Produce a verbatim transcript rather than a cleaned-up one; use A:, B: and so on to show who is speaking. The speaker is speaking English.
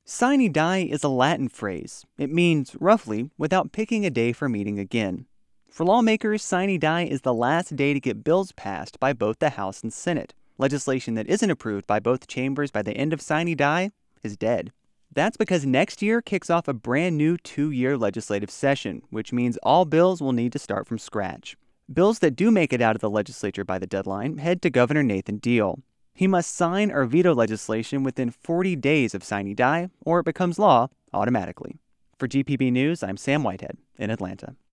A: Sine die is a Latin phrase. It means, roughly, without picking a day for meeting again. For lawmakers, sine die is the last day to get bills passed by both the House and Senate. Legislation that isn't approved by both chambers by the end of sine die is dead. That's because next year kicks off a brand new two-year legislative session, which means all bills will need to start from scratch. Bills that do make it out of the legislature by the deadline head to Governor Nathan Deal. He must sign or veto legislation within forty days of sine die, or it becomes law automatically. For G P B News, I'm Sam Whitehead in Atlanta.